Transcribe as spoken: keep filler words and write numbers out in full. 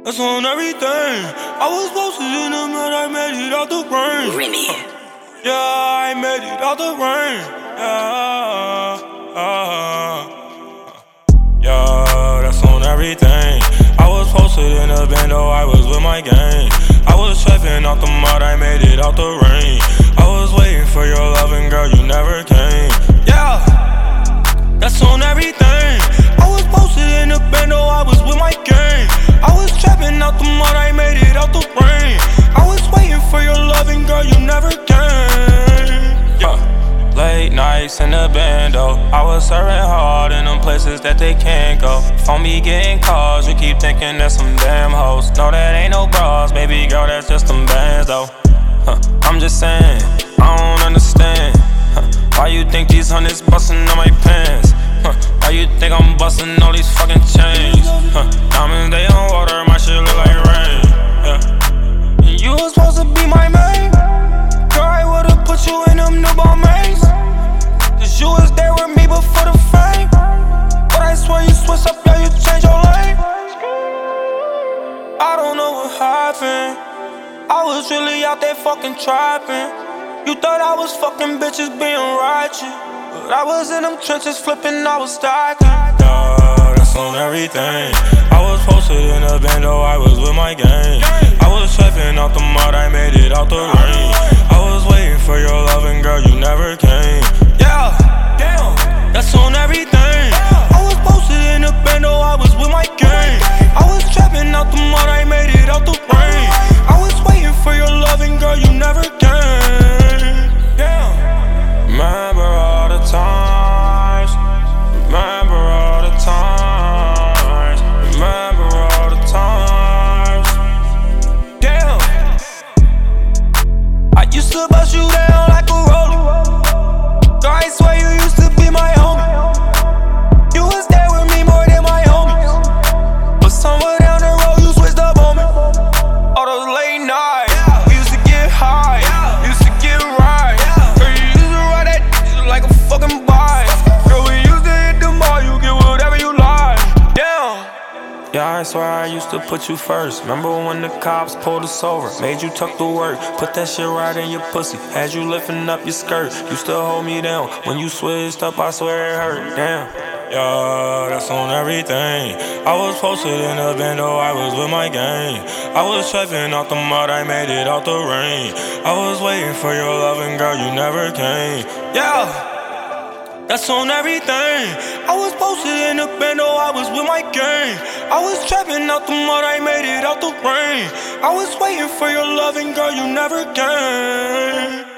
That's on everything. I was posted in the mud, I made it out the rain. Remy. Yeah, I made it out the rain. Yeah, uh, yeah, that's on everything. I was posted in the bando, I was with my gang. I was trapping out the mud, I made it out the rain. I was waiting for your loving, girl, you never came. Yeah, that's on everything. I was posted in the bando, I was with my gang. I was trapping out the mud, I made it out the rain. I was waiting for your loving, girl, you never came. Yeah. Late nights in the bando, I was serving hard in them places that they can't go. Phone me getting calls, you keep thinking that's some damn hoes. No, that ain't no bras, baby girl, that's just them bands though. Huh. I'm just saying, I don't understand. Huh. Why you think these hundreds bustin' on my pants? Huh. Why you think I'm bustin' all these fucking chains? Huh. Diamonds, they on water, my shit look like rain. Yeah. You was supposed to be my main. Girl, I would've put you in them newborn mains. Cause you was there with me before the fame. But I swear you switch up, yeah, you change your lane. I don't know what happened. I was really out there fucking trapping. You thought I was fucking bitches being righteous, but I was in them trenches flipping, I was stacking. Yeah, that's on everything. I was posted in a bando, I was with my gang. I was trapping out the mud, I made it out the rain. I was waiting for your loving, girl, you never came. Yeah, damn, that's on everything. I was posted in a bando, I was with my gang. I was trapping out the mud, I made it out the rain. I was waiting for your loving, girl, you never came. Damn. Remember all the times. Remember all the times. Remember all the times. Damn. I used to bust you down like a rollie. Girl, I swear you used to be my homie. You was there with me more than my homies. But somewhere down the road you switched up on me. All those late nights, we used to get high, used to get right. Girl, you used to ride that shit like a fucking bike. Girl, we used to hit the mall, you get whatever you like. Damn. Yeah, I swear I used to put you first. Remember when the cops pulled us over, made you tuck the work, put that shit right in your pussy, had you lifting up your skirt. You still hold me down when you switched up, I swear it hurt. Damn. Yeah, that's on everything. I was posted in a bando, I was with my gang. I was trapping out the mud, I made it out the rain. I was waiting for your loving, girl, you never came. Yeah, that's on everything. I was posted in a bando, I was with my gang. I was trapping out the mud, I made it out the rain. I was waiting for your loving, girl, you never came.